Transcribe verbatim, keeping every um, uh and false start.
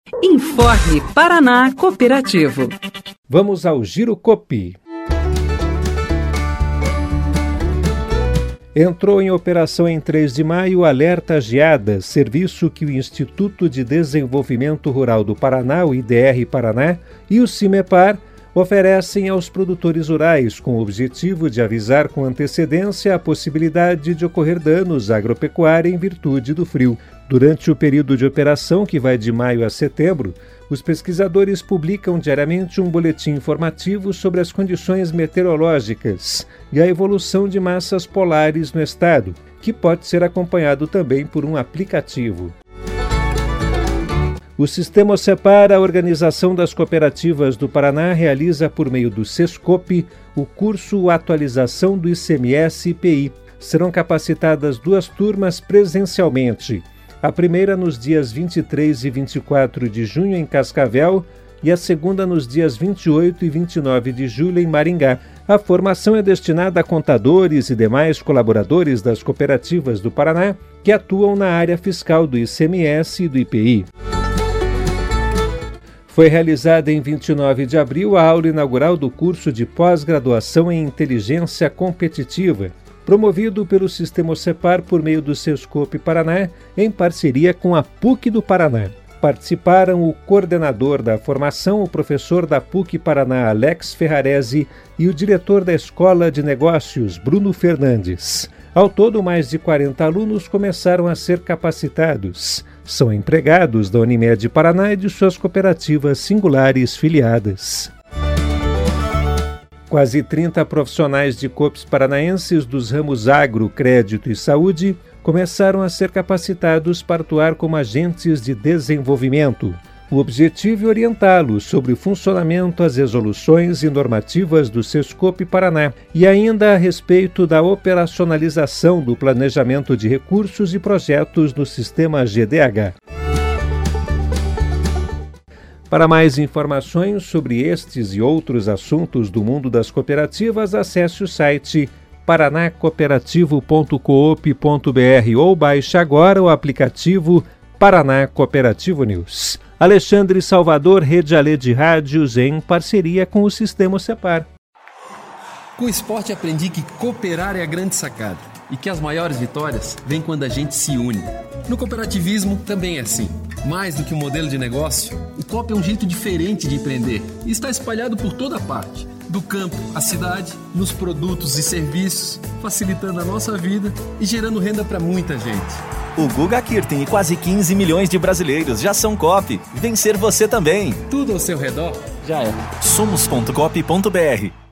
Informe Paraná Cooperativo. Vamos ao Giro Copi. Entrou em operação em três de maio o Alerta Geada, serviço que o Instituto de Desenvolvimento Rural do Paraná, o I D R Paraná, e o CIMEPAR oferecem aos produtores rurais com o objetivo de avisar com antecedência a possibilidade de ocorrer danos à agropecuária em virtude do frio. Durante o período de operação, que vai de maio a setembro, os pesquisadores publicam diariamente um boletim informativo sobre as condições meteorológicas e a evolução de massas polares no estado, que pode ser acompanhado também por um aplicativo. O Sistema Separ, a Organização das Cooperativas do Paraná, realiza por meio do SESCOP o curso Atualização do I C M S I P I. Serão capacitadas duas turmas presencialmente. A primeira nos dias vinte e três e vinte e quatro de junho em Cascavel e a segunda nos dias vinte e oito e vinte e nove de julho em Maringá. A formação é destinada a contadores e demais colaboradores das cooperativas do Paraná que atuam na área fiscal do I C M S e do I P I. Foi realizada em vinte e nove de abril a aula inaugural do curso de pós-graduação em Inteligência Competitiva, promovido pelo Sistema Separ por meio do SESCOP Paraná, em parceria com a P U C do Paraná. Participaram o coordenador da formação, o professor da P U C Paraná, Alex Ferrarese, e o diretor da Escola de Negócios, Bruno Fernandes. Ao todo, mais de quarenta alunos começaram a ser capacitados. São empregados da Unimed Paraná e de suas cooperativas singulares filiadas. Quase trinta profissionais de Coops paranaenses dos ramos agro, crédito e saúde começaram a ser capacitados para atuar como agentes de desenvolvimento. O objetivo é orientá-los sobre o funcionamento, as resoluções e normativas do SESCOP Paraná e ainda a respeito da operacionalização do planejamento de recursos e projetos no sistema G D H. Para mais informações sobre estes e outros assuntos do mundo das cooperativas, acesse o site paraná cooperativo ponto coop ponto br ou baixe agora o aplicativo Paraná Cooperativo News. Alexandre Salvador, Rede Alê de Rádios, em parceria com o Sistema Separ. Com o esporte aprendi que cooperar é a grande sacada e que as maiores vitórias vêm quando a gente se une. No cooperativismo também é assim. Mais do que um modelo de negócio, o Coop é um jeito diferente de empreender e está espalhado por toda parte, do campo à cidade, nos produtos e serviços, facilitando a nossa vida e gerando renda para muita gente. O Guga Kirten e quase quinze milhões de brasileiros já são Coop. Vem ser você também. Tudo ao seu redor já é. somos ponto coop ponto br